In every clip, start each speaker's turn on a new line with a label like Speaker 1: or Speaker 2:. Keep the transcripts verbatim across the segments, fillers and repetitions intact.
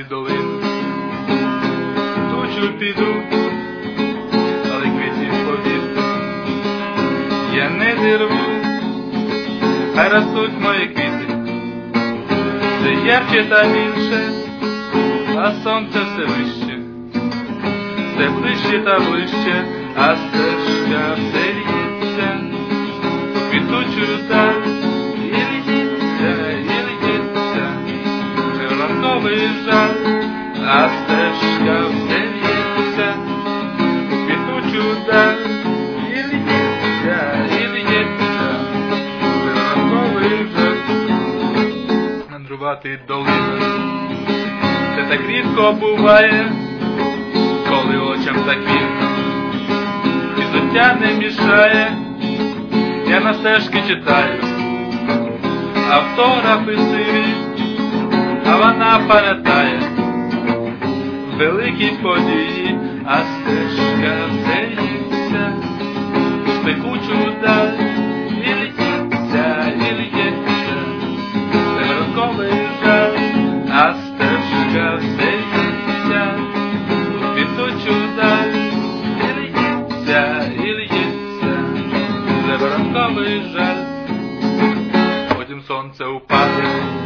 Speaker 1: Друбатий долину, тучу піду, але квітів, повірте, я не зірву, хай ростуть мої квіти, все ярче та більше, а сонце все вище, все ближче та ближче, а стежка все лється, квітучу даль, і лється, і лється, вже ранковий жаль, а стежка все лється, квітучу даль, і лється, і лється, вже ранковий жаль. Мандрувати долина, це так рідко буває, коли очам так вільно, і життя не мішає, я на стежки читаю, автографи сиві, а вона пам'ятає великі події, а стежка все лється, у спекучу даль, і лється, і лється, це ранковий жаль, а стежка все лється, у квітучу даль, і лється, і лється, це ранковий жаль. Потім сонце упаде,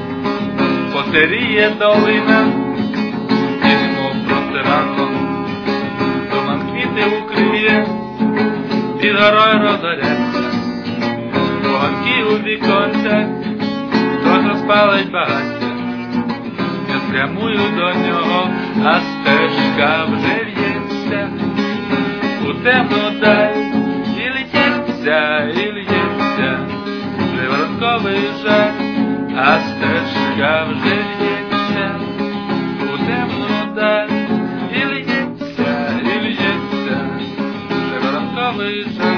Speaker 1: посеріє долина, і немов простиранком туман квіти укриє, під горою розгоряться вогоньки у віконцях, хтось розпалить багаття, я спрямую до нього, а стежка вже в'ється у темну даль, і лється, і лється, вже ранковий жаль, а стежка вже лється у темну даль, і лється, і лється, вже ранковий жаль.